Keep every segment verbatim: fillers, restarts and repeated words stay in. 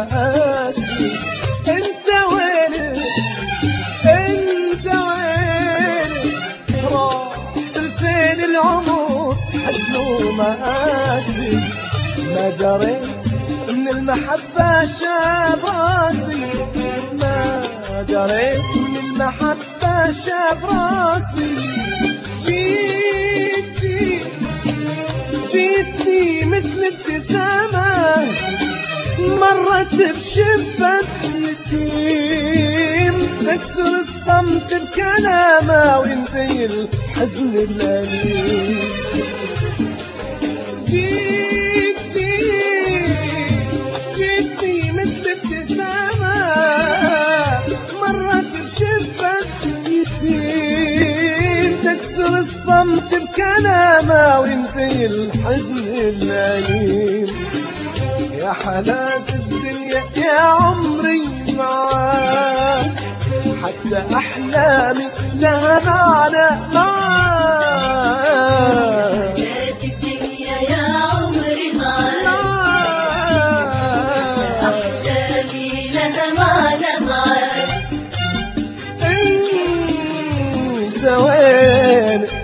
مآسي. انت وينك انت وينك راح فين العمر حزن ومآسي. ما دريت من المحبة شاب راسي، ما دريت من المحبة شاب راسي. جيتني جيتني مثل ابتسامة مرت بشفة يتيم، تكسر الصمت بكلامه وينتهي الحزن الأليم. جيتني جيتني مثل ابتسامة مرت بشفة يتيم، تكسر الصمت بكلامه وينتهي الحزن الأليم. يا حالات الدنيا يا عمري معاك، حتى أحلامي لها معنى معاك. حالات الدنيا يا عمري معاك، أحلامي لها معنى معاك. انت وينك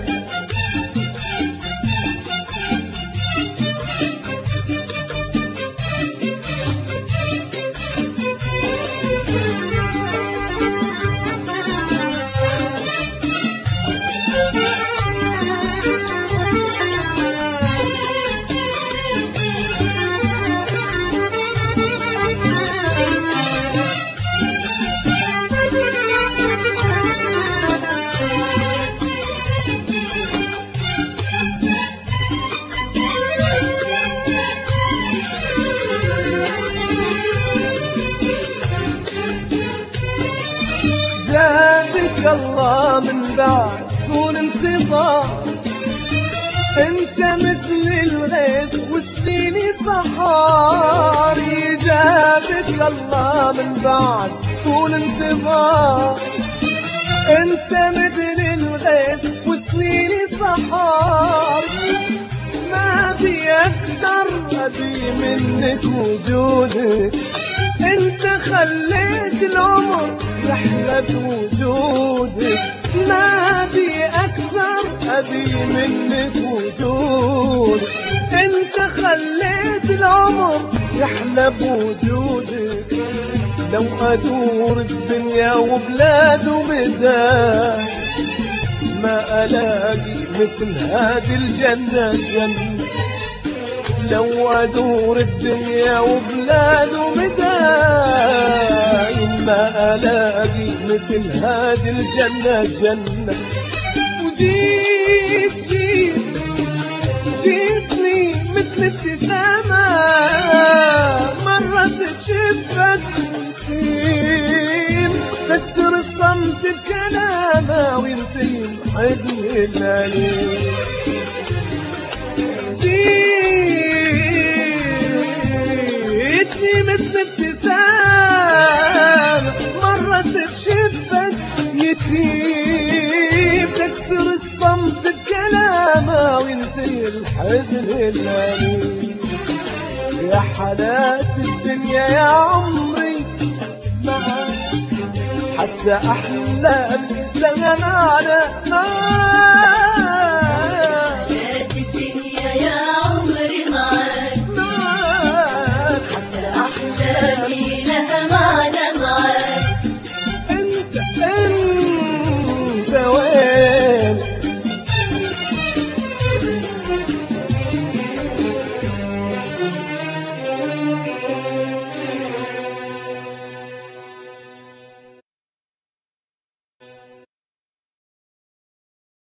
جابك الله من بعد طول انتظار. انت مثل الغيث وسنيني صحاري، جابك الله من بعد طول انتظار. انت مثل الغيث وسنيني صحاري، ما بي اكثر ابي منك وجودك. انت خليت العمر يحلى بوجودك، ما بي اكثر ابي منك وجودك. انت خليت العمر يحلى بوجودك. لو ادور الدنيا وبلاد وبلدان ما الاقي مثل هذه الجنة جنة. لو ادور الدنيا وبلاد ومداين ما الاقي مثل هذه الجنة جنة. وجيت جيت جيتني مثل ابتسامة مرت بشفة يتيم، تكسر الصمت بكلامه وينتهي الحزن الأليم. جيتني مثل ابتسامة مرت بشفة يتيم، تكسر الصمت بكلامه وينتهي الحزن الأليم. يا حالات الدنيا يا عمري معاك، حتى أحلامي لها معنى معاك.